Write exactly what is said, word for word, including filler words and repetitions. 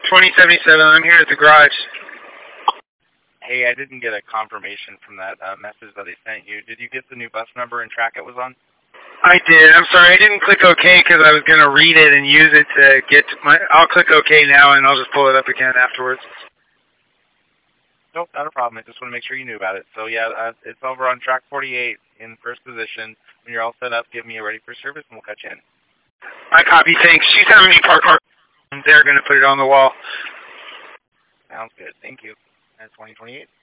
twenty seventy-seven, I'm here at the garage. Hey, I didn't get a confirmation from that uh, message that I sent you. Did you get the new bus number and track it was on? I did. I'm sorry, I didn't click OK because I was going to read it and use it to get to my... I'll click OK now and I'll just pull it up again afterwards. Nope, not a problem. I just want to make sure you knew about it. So yeah, uh, it's over on track forty-eight in first position. When you're all set up, give me a ready for service and we'll cut you in. I copy, thanks. She's having me park car. They're going to put it on the wall. Sounds good. Thank you. That's twenty twenty-eight.